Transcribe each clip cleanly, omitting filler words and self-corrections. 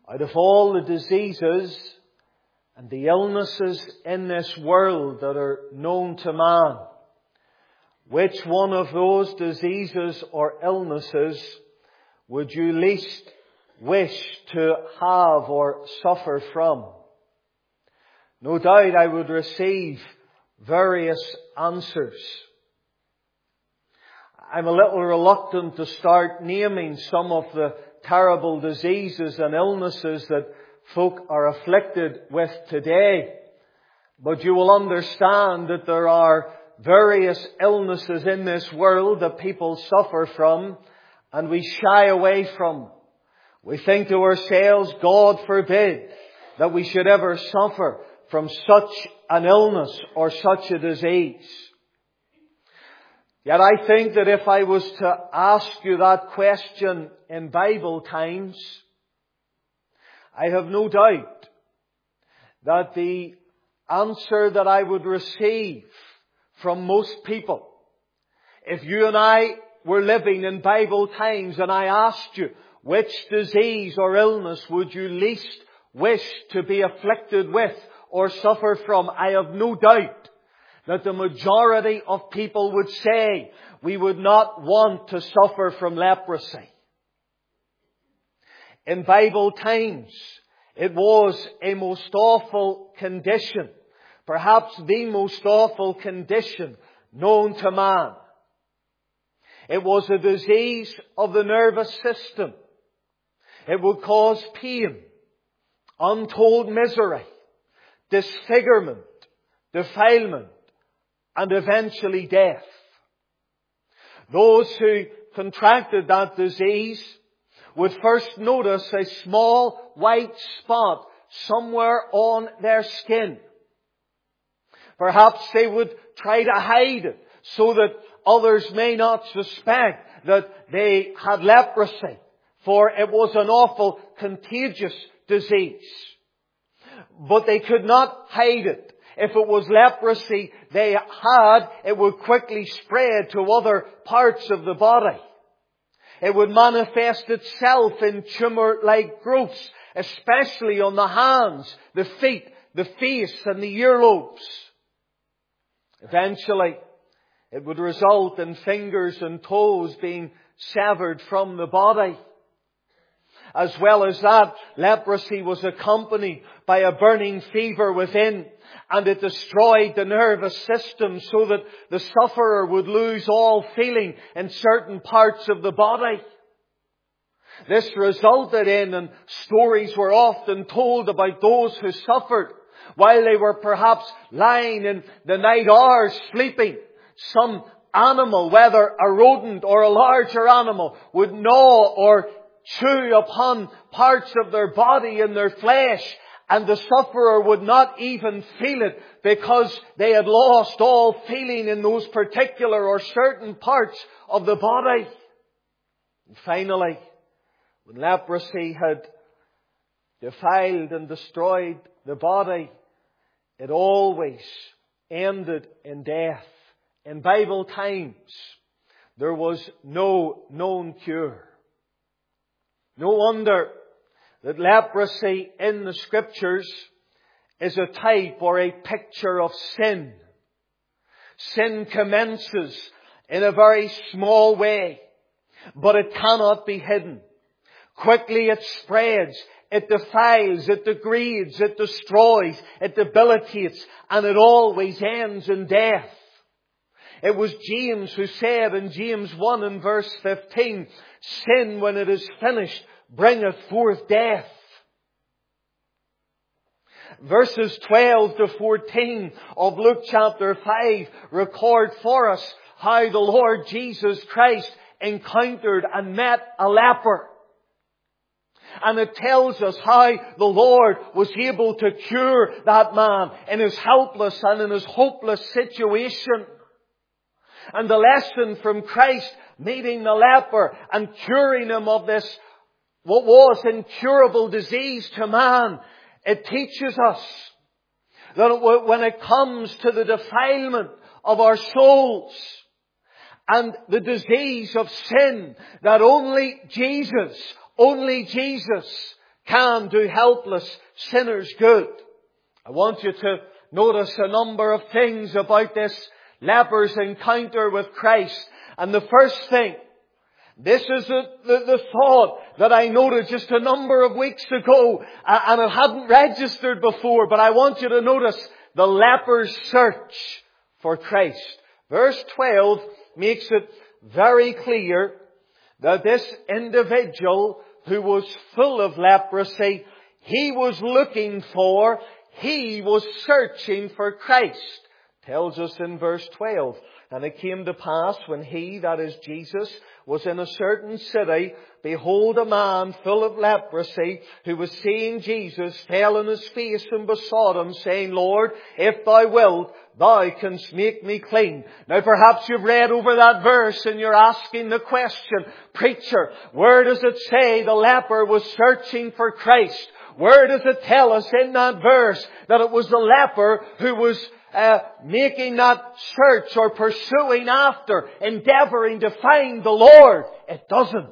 Out of all the diseases and the illnesses in this world that are known to man, which one of those diseases or illnesses would you least wish to have or suffer from? No doubt I would receive various answers. I'm a little reluctant to start naming some of the terrible diseases and illnesses that folk are afflicted with today. But you will understand that there are various illnesses in this world that people suffer from, and we shy away from. We think to ourselves, God forbid that we should ever suffer from such an illness or such a disease. Yet I think that if I was to ask you that question in Bible times, I have no doubt that the answer that I would receive from most people, if you and I were living in Bible times and I asked you, which disease or illness would you least wish to be afflicted with or suffer from, I have no doubt that the majority of people would say we would not want to suffer from leprosy. In Bible times, it was a most awful condition, perhaps the most awful condition known to man. It was a disease of the nervous system. It would cause pain, untold misery, disfigurement, defilement, and eventually death. Those who contracted that disease would first notice a small white spot somewhere on their skin. Perhaps they would try to hide it so that others may not suspect that they had leprosy, for it was an awful contagious disease. But they could not hide it. If it was leprosy they had, it would quickly spread to other parts of the body. It would manifest itself in tumor-like growths, especially on the hands, the feet, the face and the earlobes. Eventually, it would result in fingers and toes being severed from the body. As well as that, leprosy was accompanied by a burning fever within, and it destroyed the nervous system so that the sufferer would lose all feeling in certain parts of the body. This resulted in, and stories were often told about those who suffered while they were perhaps lying in the night hours sleeping. Some animal, whether a rodent or a larger animal, would gnaw or chew upon parts of their body and their flesh, and the sufferer would not even feel it because they had lost all feeling in those particular or certain parts of the body. And finally, when leprosy had defiled and destroyed the body, it always ended in death. In Bible times, there was no known cure. No wonder that leprosy in the Scriptures is a type or a picture of sin. Sin commences in a very small way, but it cannot be hidden. Quickly it spreads, it defiles, it degrades, it destroys, it debilitates, and it always ends in death. It was James who said in James 1 and verse 15, sin, when it is finished, bringeth forth death. Verses 12 to 14 of Luke chapter 5 record for us how the Lord Jesus Christ encountered and met a leper. And it tells us how the Lord was able to cure that man in his helpless and in his hopeless situation. And the lesson from Christ meeting the leper and curing him of this, what was incurable disease to man, it teaches us that when it comes to the defilement of our souls and the disease of sin, that only Jesus can do helpless sinners good. I want you to notice a number of things about this leper's encounter with Christ. And the first thing, this is the thought that I noted just a number of weeks ago, and it hadn't registered before, but I want you to notice the leper's search for Christ. Verse 12 makes it very clear that this individual who was full of leprosy, he was looking for, he was searching for Christ. Tells us in verse 12, and it came to pass when he, that is Jesus, was in a certain city, behold, a man full of leprosy, who was seeing Jesus, fell on his face and besought him, saying, Lord, if thou wilt, thou canst make me clean. Now perhaps you've read over that verse and you're asking the question, preacher, where does it say the leper was searching for Christ? Where does it tell us in that verse that it was the leper who was making that search or pursuing after, endeavoring to find the Lord? It doesn't.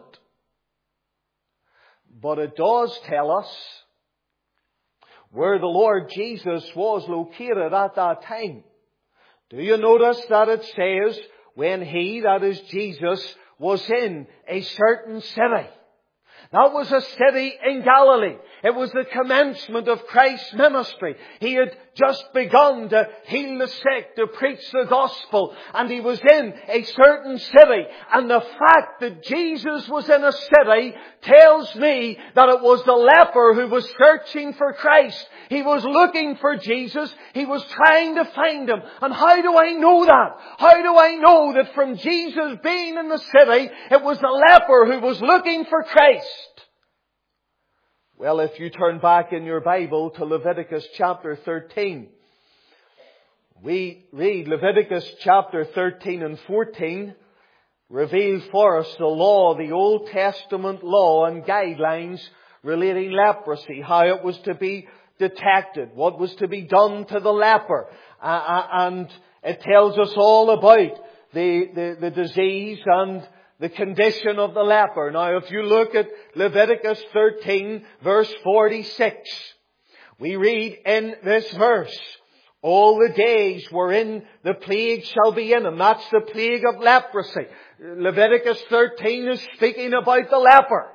But it does tell us where the Lord Jesus was located at that time. Do you notice that it says when he, that is Jesus, was in a certain city? That was a city in Galilee. It was the commencement of Christ's ministry. He had just begun to heal the sick, to preach the gospel, and he was in a certain city. And the fact that Jesus was in a city tells me that it was the leper who was searching for Christ. He was looking for Jesus. He was trying to find him. And how do I know that? How do I know that from Jesus being in the city, it was the leper who was looking for Christ? Well, if you turn back in your Bible to Leviticus chapter 13, we read Leviticus chapter 13 and 14 reveal for us the law, the Old Testament law and guidelines relating leprosy, how it was to be detected, what was to be done to the leper. And it tells us all about the disease and the condition of the leper. Now, if you look at Leviticus 13, verse 46, we read in this verse, all the days wherein the plague shall be in him. That's the plague of leprosy. Leviticus 13 is speaking about the leper.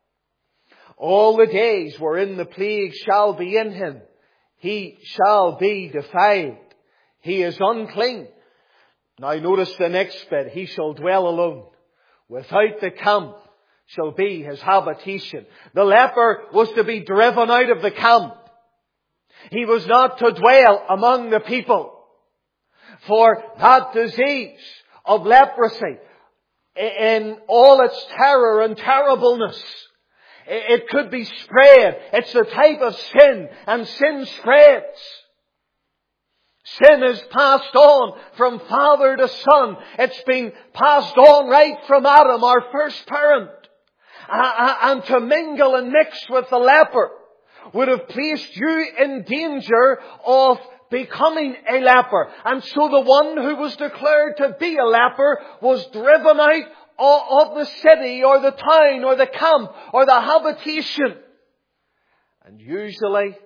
All the days wherein the plague shall be in him, he shall be defiled. He is unclean. Now notice the next bit. He shall dwell alone. Without the camp shall be his habitation. The leper was to be driven out of the camp. He was not to dwell among the people. For that disease of leprosy, in all its terror and terribleness, it could be spread. It's a type of sin, and sin spreads. Sin is passed on from father to son. It's been passed on right from Adam, our first parent. And to mingle and mix with the leper would have placed you in danger of becoming a leper. And so the one who was declared to be a leper was driven out of the city or the town or the camp or the habitation. And usually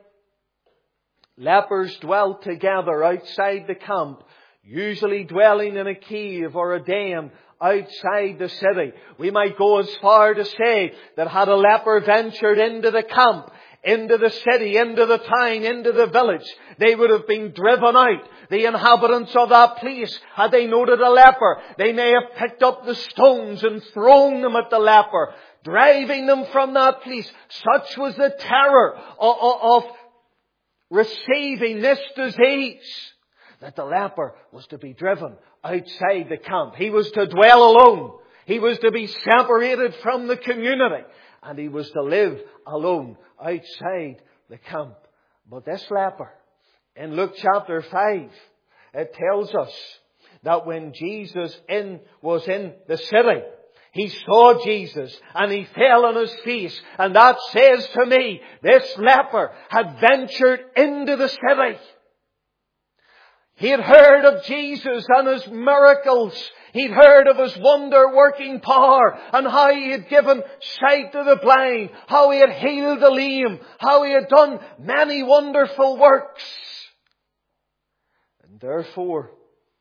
lepers dwelt together outside the camp, usually dwelling in a cave or a den outside the city. We might go as far to say that had a leper ventured into the camp, into the city, into the town, into the village, they would have been driven out. The inhabitants of that place, had they noted a leper, they may have picked up the stones and thrown them at the leper, driving them from that place. Such was the terror of receiving this disease, that the leper was to be driven outside the camp. He was to dwell alone. He was to be separated from the community. And he was to live alone outside the camp. But this leper, in Luke chapter 5, it tells us that when Jesus was in the city, he saw Jesus and he fell on his face. And that says to me, this leper had ventured into the city. He had heard of Jesus and his miracles. He'd heard of His wonder-working power and how He had given sight to the blind, how He had healed the lame, how He had done many wonderful works. And therefore,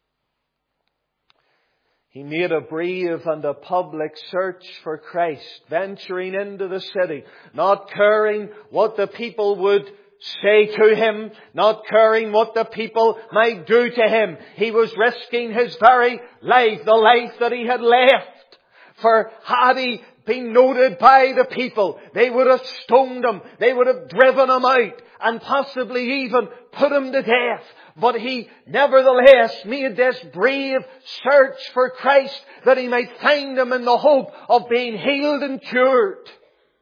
He made a brave and a public search for Christ, venturing into the city, not caring what the people would say to Him, not caring what the people might do to Him. He was risking His very life, the life that He had left. For had He been noted by the people, they would have stoned Him, they would have driven Him out, and possibly even put Him to death. But He nevertheless made this brave search for Christ, that He might find Him in the hope of being healed and cured.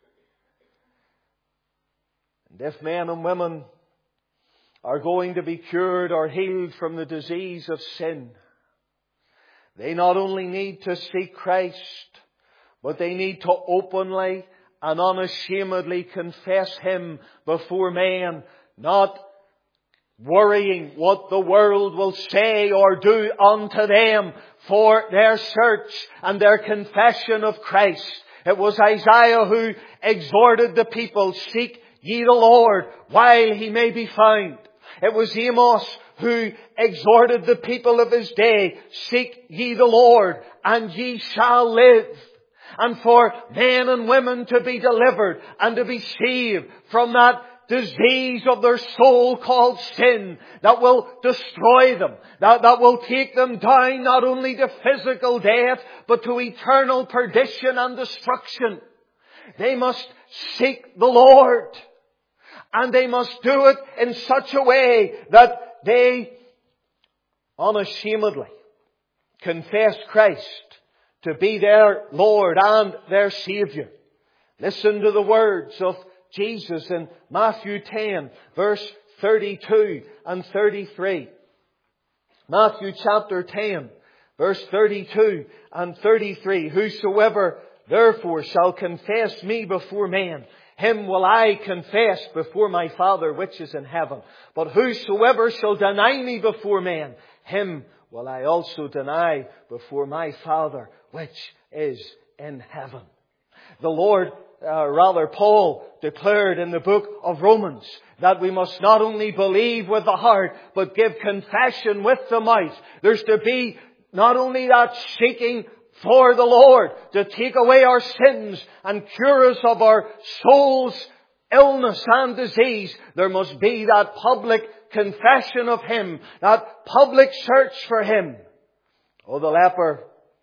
And if men and women are going to be cured or healed from the disease of sin, they not only need to seek Christ, but they need to openly and unashamedly confess Him before men, not worrying what the world will say or do unto them for their search and their confession of Christ. It was Isaiah who exhorted the people, "Seek ye the Lord while He may be found." It was Amos who exhorted the people of his day, "Seek ye the Lord, and ye shall live." And for men and women to be delivered and to be saved from that disease of their soul called sin that will destroy them, that will take them down not only to physical death, but to eternal perdition and destruction, they must seek the Lord. And they must do it in such a way that they unashamedly confess Christ to be their Lord and their Saviour. Listen to the words of Jesus in Matthew 10, verse 32 and 33. Matthew chapter 10, verse 32 and 33. "Whosoever therefore shall confess me before men, him will I confess before my Father which is in heaven. But whosoever shall deny me before men, him will I also deny before my Father which is in heaven." The Lord, Paul declared in the book of Romans that we must not only believe with the heart, but give confession with the mouth. There's to be not only that seeking for the Lord to take away our sins and cure us of our soul's illness and disease. There must be that public confession of Him, that public search for Him. Oh, the leper,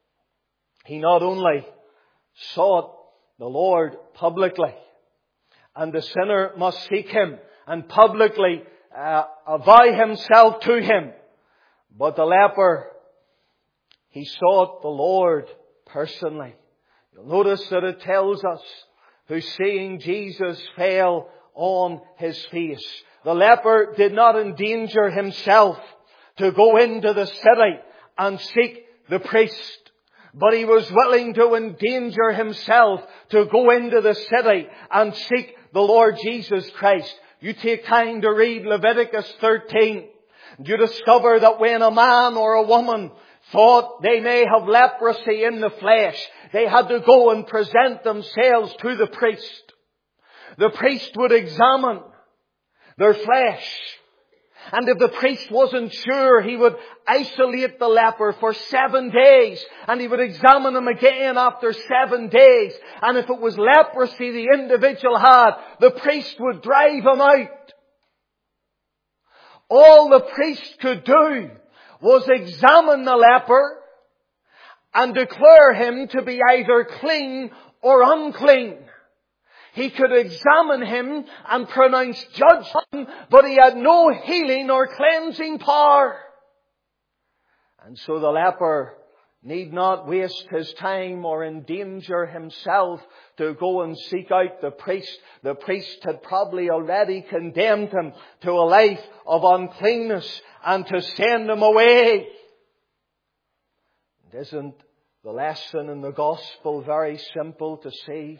he not only sought the Lord publicly, and the sinner must seek Him and publicly avow himself to Him, but the leper, he sought the Lord personally. You'll notice that it tells us, who seeing Jesus fell on his face. The leper did not endanger himself to go into the city and seek the priest, but he was willing to endanger himself to go into the city and seek the Lord Jesus Christ. You take time to read Leviticus 13. You discover that when a man or a woman thought they may have leprosy in the flesh, they had to go and present themselves to the priest. The priest would examine their flesh. And if the priest wasn't sure, he would isolate the leper for 7 days. And he would examine him again after 7 days. And if it was leprosy the individual had, the priest would drive him out. All the priest could do was examine the leper and declare him to be either clean or unclean. He could examine him and pronounce judgment, but he had no healing or cleansing power. And so the leper need not waste his time or endanger himself to go and seek out the priest. The priest had probably already condemned him to a life of uncleanness and to send him away. And isn't the lesson in the gospel very simple to see?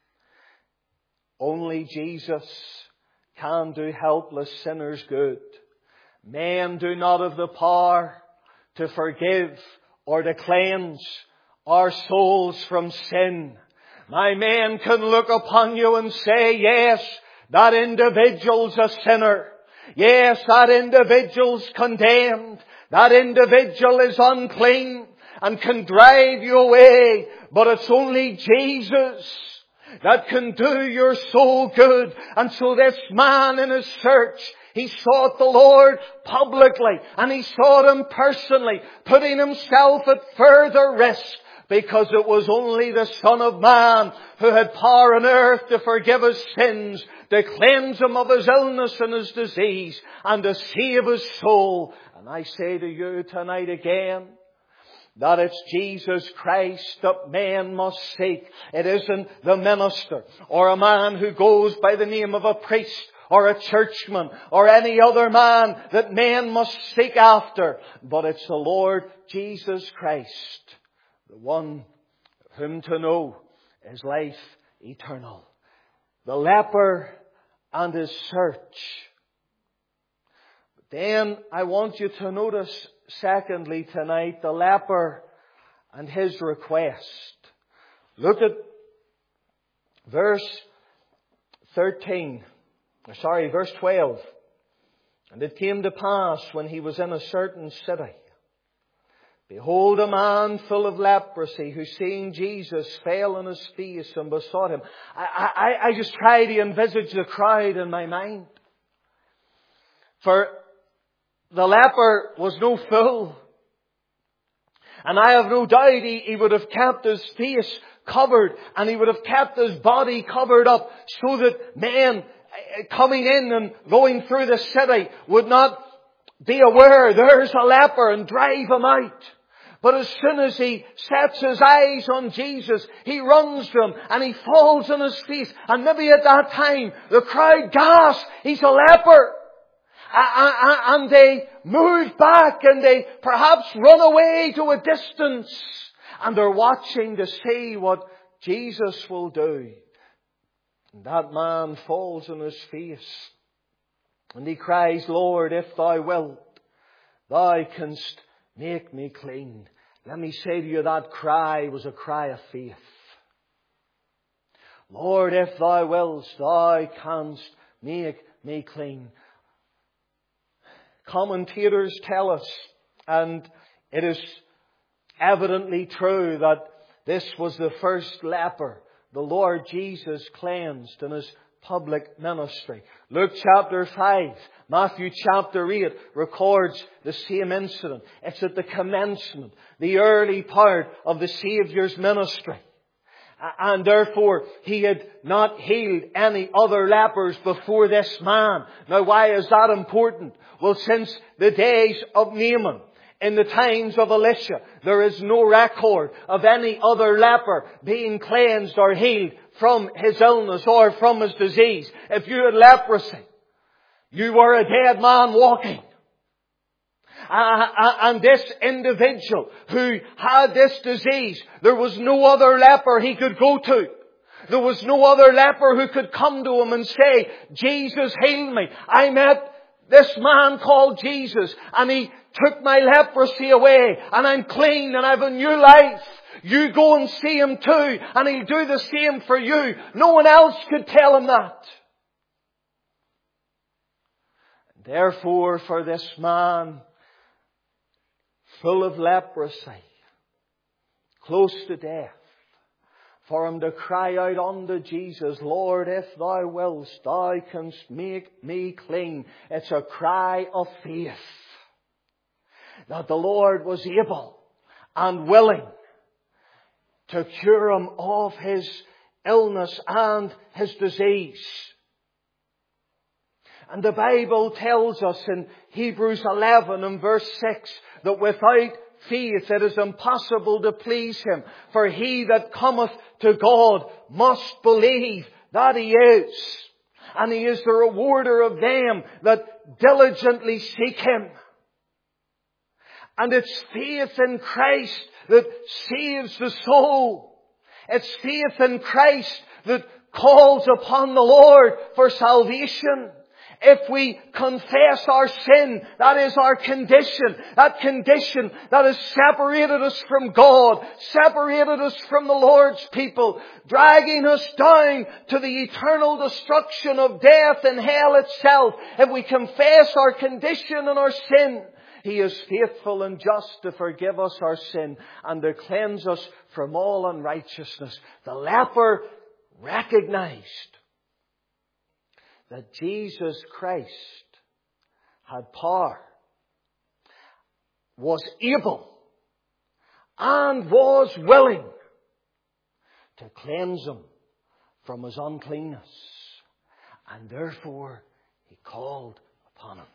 Only Jesus can do helpless sinners good. Men do not have the power to forgive or to cleanse our souls from sin. My men can look upon you and say, yes, that individual's a sinner. Yes, that individual's condemned. That individual is unclean and can drive you away. But it's only Jesus that can do your soul good. And so this man in his search, he sought the Lord publicly and he sought Him personally, putting himself at further risk, because it was only the Son of Man who had power on earth to forgive his sins, to cleanse him of his illness and his disease, and to save his soul. And I say to you tonight again, that it's Jesus Christ that men must seek. It isn't the minister or a man who goes by the name of a priest or a churchman or any other man that men must seek after. But it's the Lord Jesus Christ, the one whom to know is life eternal. The leper and his search. But then I want you to notice, secondly tonight, the leper and his request. Look at verse 12. And it came to pass when he was in a certain city, behold, a man full of leprosy, who seeing Jesus fell on his face and besought him. I just try to envisage the crowd in my mind. For the leper was no fool. And I have no doubt he would have kept his face covered and he would have kept his body covered up so that men coming in and going through the city would not be aware there's a leper and drive him out. But as soon as he sets his eyes on Jesus, he runs to him and he falls on his face. And maybe at that time the crowd gasps, he's a leper. And they move back and they perhaps run away to a distance. And they're watching to see what Jesus will do. And that man falls on his face. And he cries, Lord, if thou wilt, thou canst make me clean. Let me say to you, that cry was a cry of faith. Lord, if thou wilt, thou canst make me clean. Commentators tell us, and it is evidently true, that this was the first leper the Lord Jesus cleansed in His public ministry. Luke chapter 5, Matthew chapter 8 records the same incident. It's at the commencement, the early part of the Saviour's ministry. And therefore, He had not healed any other lepers before this man. Now, why is that important? Well, since the days of Naaman, in the times of Elisha, there is no record of any other leper being cleansed or healed from his illness or from his disease. If you had leprosy, you were a dead man walking. And this individual who had this disease, there was no other leper he could go to. There was no other leper who could come to him and say, Jesus, heal me. I met this man called Jesus and he took my leprosy away and I'm clean and I have a new life. You go and see him too and he'll do the same for you. No one else could tell him that. Therefore, for this man full of leprosy, close to death, for him to cry out unto Jesus, Lord, if thou wilt, thou canst make me clean. It's a cry of faith that the Lord was able and willing to cure him of his illness and his disease. And the Bible tells us in Hebrews 11 and verse 6 that without faith it is impossible to please Him. For he that cometh to God must believe that He is. And He is the rewarder of them that diligently seek Him. And it's faith in Christ that saves the soul. It's faith in Christ that calls upon the Lord for salvation. If we confess our sin, that is our condition. That condition that has separated us from God, separated us from the Lord's people, dragging us down to the eternal destruction of death and hell itself. If we confess our condition and our sin, He is faithful and just to forgive us our sin and to cleanse us from all unrighteousness. The leper recognized that Jesus Christ had power, was able, and was willing to cleanse him from his uncleanness. And therefore, he called upon him.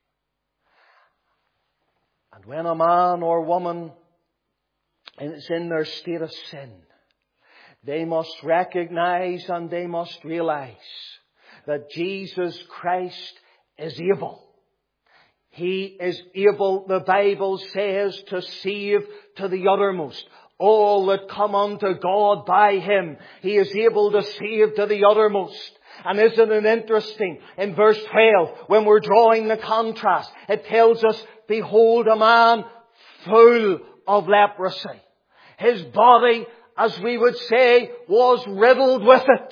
And when a man or woman is in their state of sin, they must recognize and they must realize that Jesus Christ is able. He is able, the Bible says, to save to the uttermost all that come unto God by Him. He is able to save to the uttermost. And isn't it interesting? In verse 12, when we're drawing the contrast, it tells us, behold a man full of leprosy. His body, as we would say, was riddled with it.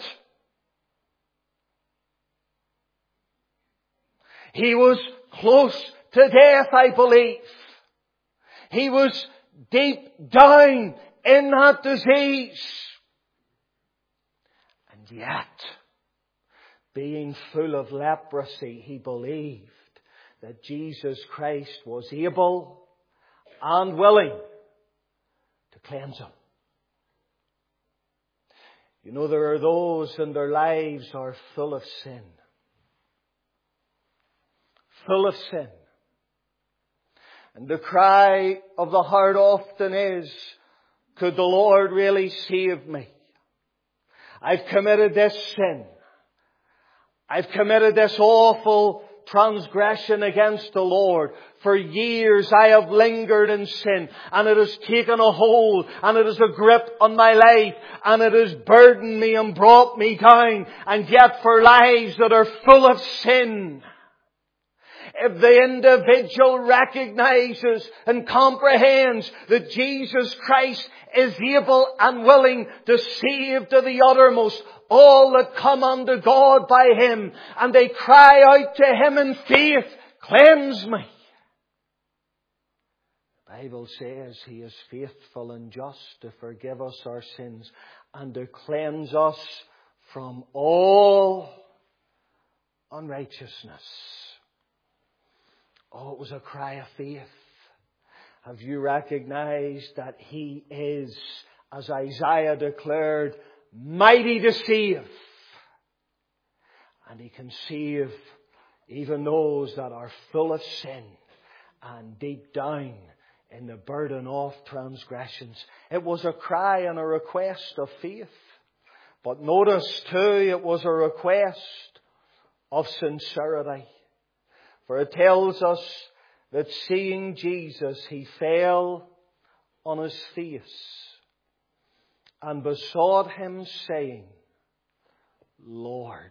He was close to death, I believe. He was deep down in that disease. And yet, being full of leprosy, he believed that Jesus Christ was able and willing to cleanse him. You know, there are those in their lives are full of sin. Full of sin. And the cry of the heart often is, could the Lord really save me? I've committed this sin. I've committed this awful transgression against the Lord. For years I have lingered in sin, and it has taken a hold, and it is a grip on my life, and it has burdened me and brought me down. And yet for lives that are full of sin, if the individual recognizes and comprehends that Jesus Christ is able and willing to save to the uttermost all that come unto God by Him, and they cry out to Him in faith, cleanse me. The Bible says He is faithful and just to forgive us our sins and to cleanse us from all unrighteousness. Oh, it was a cry of faith. Have you recognized that He is, as Isaiah declared, mighty to save? And He can save even those that are full of sin and deep down in the burden of transgressions. It was a cry and a request of faith. But notice too, it was a request of sincerity. For it tells us that seeing Jesus, he fell on his face and besought Him, saying, Lord.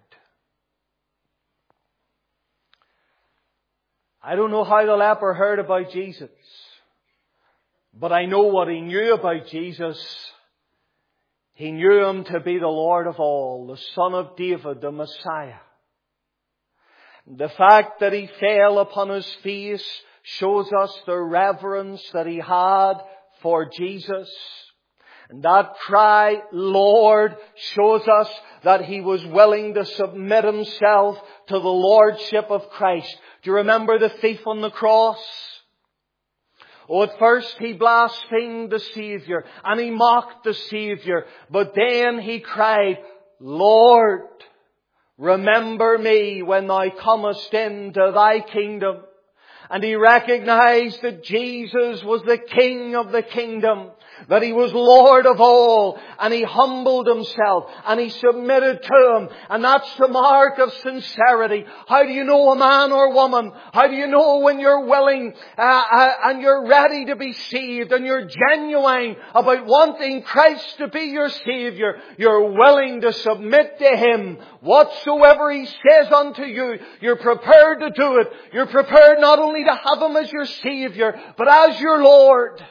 I don't know how the leper heard about Jesus, but I know what he knew about Jesus. He knew Him to be the Lord of all, the Son of David, the Messiah. The fact that he fell upon his face shows us the reverence that he had for Jesus. And that cry, Lord, shows us that he was willing to submit himself to the Lordship of Christ. Do you remember the thief on the cross? Oh, at first he blasphemed the Saviour and he mocked the Saviour. But then he cried, Lord, remember me when Thou comest into Thy kingdom. And he recognized that Jesus was the King of the kingdom, that He was Lord of all, and he humbled Himself and he submitted to Him. And that's the mark of sincerity. How do you know a man or woman? How do you know when you're willing and you're ready to be saved and you're genuine about wanting Christ to be your Savior? You're willing to submit to Him. Whatsoever He says unto you, you're prepared to do it. You're prepared not only to have Him as your Savior, but as your Lord,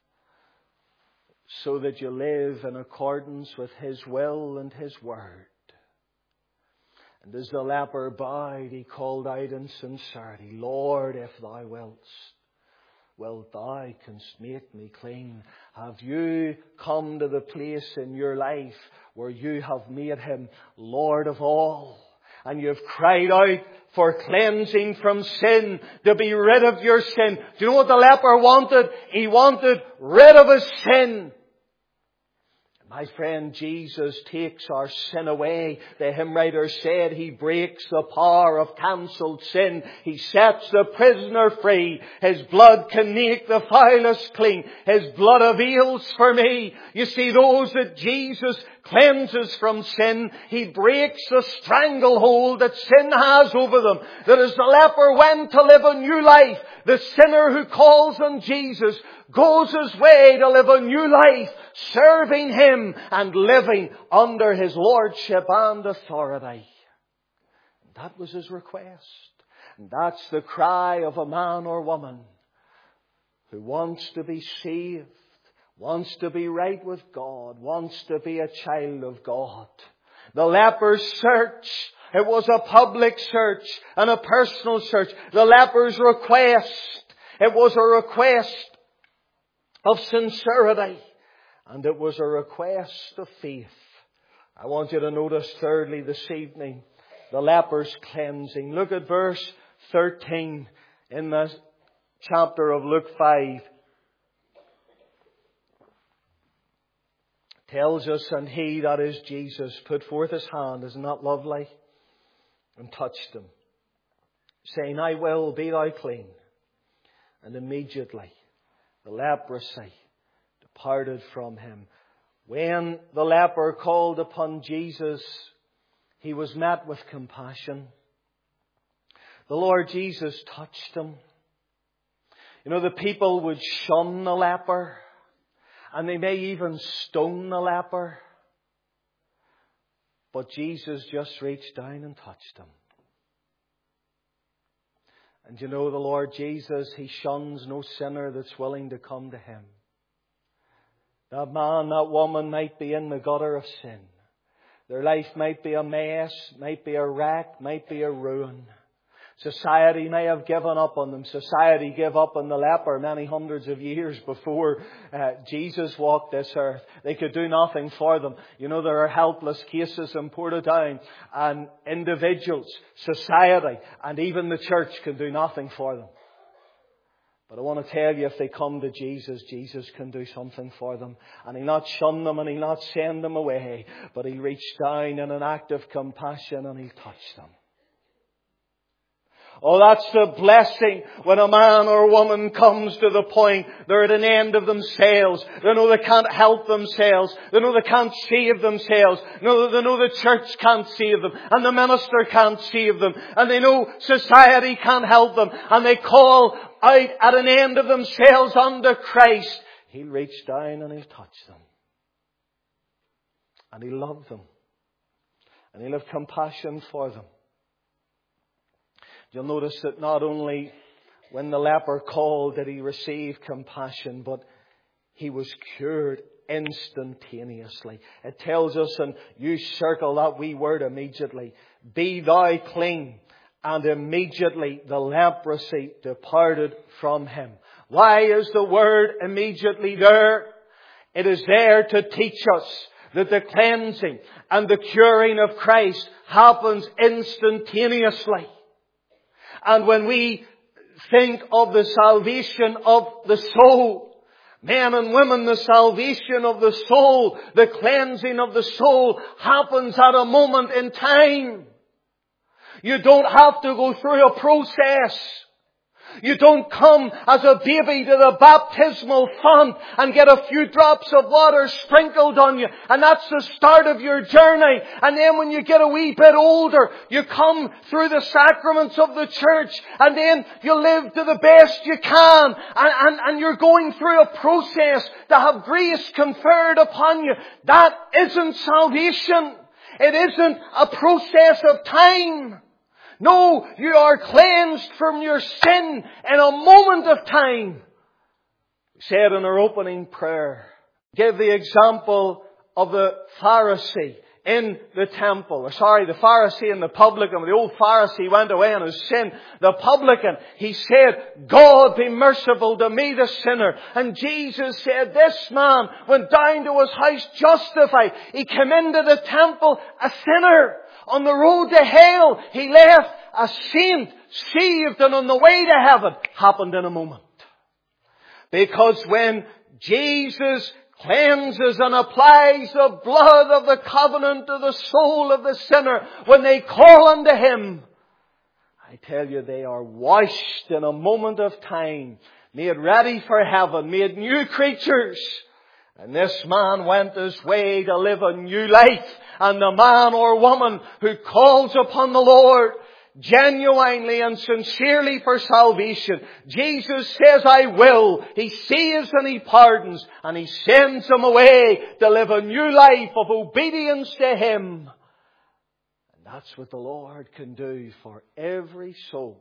so that you live in accordance with His will and His word. And as the leper bowed, he called out in sincerity, Lord, if Thou wilt Thou canst make me clean. Have you come to the place in your life where you have made Him Lord of all? And you've cried out for cleansing from sin, to be rid of your sin. Do you know what the leper wanted? He wanted rid of his sin. My friend, Jesus takes our sin away. The hymn writer said He breaks the power of cancelled sin. He sets the prisoner free. His blood can make the foulest clean. His blood avails for me. You see, those that Jesus cleanses from sin, He breaks the stranglehold that sin has over them. That as the leper went to live a new life, the sinner who calls on Jesus goes his way to live a new life, serving Him and living under His lordship and authority. That was his request. And that's the cry of a man or woman who wants to be saved, wants to be right with God, wants to be a child of God. The leper's search, it was a public search and a personal search. The leper's request, it was a request of sincerity, and it was a request of faith. I want you to notice thirdly this evening, the leper's cleansing. Look at verse 13 in the chapter of Luke 5. Tells us, and He, that is Jesus, put forth His hand, isn't that lovely? And touched him, saying, I will, be thou clean. And immediately the leprosy departed from him. When the leper called upon Jesus, he was met with compassion. The Lord Jesus touched him. You know, the people would shun the leper, and they may even stone the leper. But Jesus just reached down and touched him. And you know, the Lord Jesus, He shuns no sinner that's willing to come to Him. That man, that woman might be in the gutter of sin. Their life might be a mess, might be a wreck, might be a ruin. Society may have given up on them. Society gave up on the leper many hundreds of years before Jesus walked this earth. They could do nothing for them. You know, there are helpless cases in Portadown, and individuals, society, and even the church can do nothing for them. But I want to tell you, if they come to Jesus, Jesus can do something for them. And He'll not shun them and He'll not send them away, but He'll reach down in an act of compassion and He'll touch them. Oh, that's the blessing when a man or woman comes to the point they're at an end of themselves. They know they can't help themselves. They know they can't save themselves. They know the church can't save them. And the minister can't save them. And they know society can't help them. And they call out at an end of themselves unto Christ. He'll reach down and He'll touch them. And He'll love them. And He'll have compassion for them. You'll notice that not only when the leper called did he receive compassion, but he was cured instantaneously. It tells us, and you circle that wee word immediately, be thou clean. And immediately the leprosy departed from him. Why is the word immediately there? It is there to teach us that the cleansing and the curing of Christ happens instantaneously. And when we think of the salvation of the soul, men and women, the salvation of the soul, the cleansing of the soul happens at a moment in time. You don't have to go through a process. You don't come as a baby to the baptismal font and get a few drops of water sprinkled on you, and that's the start of your journey. And then when you get a wee bit older, you come through the sacraments of the church, and then you live to the best you can, and you're going through a process to have grace conferred upon you. That isn't salvation. It isn't a process of time. No, you are cleansed from your sin in a moment of time. We said in our opening prayer, give the example of the Pharisee in the temple. The Pharisee and the publican. The old Pharisee went away in his sin. The publican, he said, God be merciful to me the sinner. And Jesus said, this man went down to his house justified. He came into the temple a sinner. On the road to hell, he left a saint, saved, and on the way to heaven. Happened in a moment. Because when Jesus cleanses and applies the blood of the covenant to the soul of the sinner, when they call unto Him, I tell you, they are washed in a moment of time, made ready for heaven, made new creatures. And this man went his way to live a new life. And the man or woman who calls upon the Lord genuinely and sincerely for salvation, Jesus says, I will. He saves and He pardons, and He sends them away to live a new life of obedience to Him. And that's what the Lord can do for every soul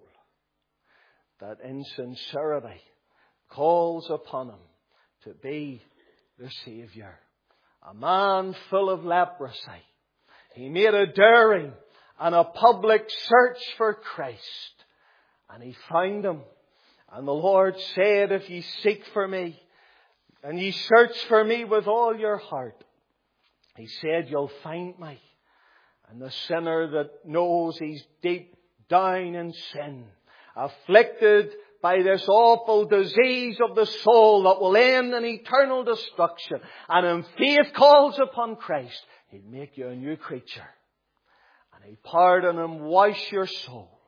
that in sincerity calls upon Him to be their Saviour. A man full of leprosy. He made a daring and a public search for Christ. And he found Him. And the Lord said, if ye seek for me, and ye search for me with all your heart, He said, you'll find me. And the sinner that knows he's deep down in sin, afflicted by this awful disease of the soul that will end in eternal destruction, and in faith calls upon Christ, He'll make you a new creature. And He'll pardon and wash your soul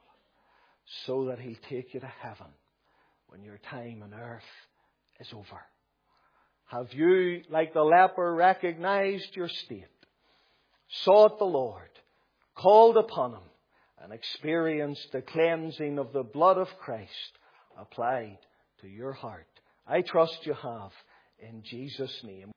so that He'll take you to heaven when your time on earth is over. Have you, like the leper, recognized your state, sought the Lord, called upon Him, and experienced the cleansing of the blood of Christ applied to your heart? I trust you have, in Jesus' name.